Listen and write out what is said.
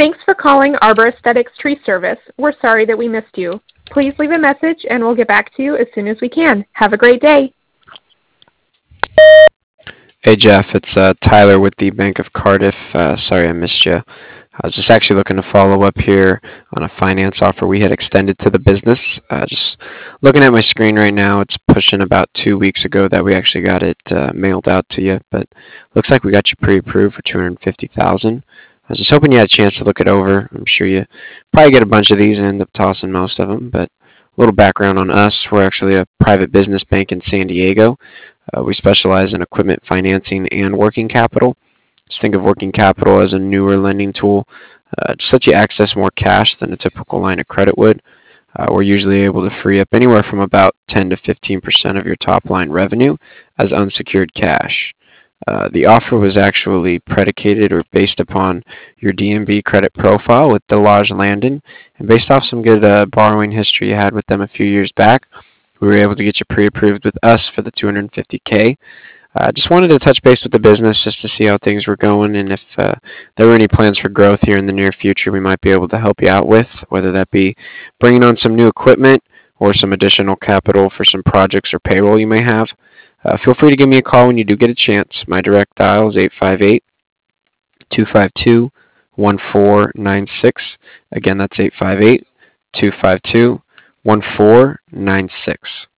Thanks for calling Arbor Aesthetics Tree Service. We're sorry that we missed you. Please leave a message and we'll get back to you as soon as we can. Have a great day. Hey Jeff, it's Tyler with the Bank of Cardiff. Sorry I missed you. I was just actually looking to follow up here on a finance offer we had extended to the business. Just looking at my screen right now, it's pushing about 2 weeks ago that we actually got it mailed out to you, but looks like we got you pre-approved for $250,000. I was just hoping you had a chance to look it over. I'm sure you probably get a bunch of these and end up tossing most of them, but a little background on us. We're actually a private business bank in San Diego. We specialize in equipment financing and working capital. Just think of working capital as a newer lending tool. Just lets you access more cash than a typical line of credit would. We're usually able to free up anywhere from about 10 to 15% of your top line revenue as unsecured cash. The offer was actually predicated or based upon your DNB credit profile with Delage Landon, and based off some good borrowing history you had with them a few years back, we were able to get you pre-approved with us for the $250K. Just wanted to touch base with the business just to see how things were going and if there were any plans for growth here in the near future we might be able to help you out with, whether that be bringing on some new equipment or some additional capital for some projects or payroll you may have. Feel free to give me a call when you do get a chance. My direct dial is 858-252-1496. Again, that's 858-252-1496.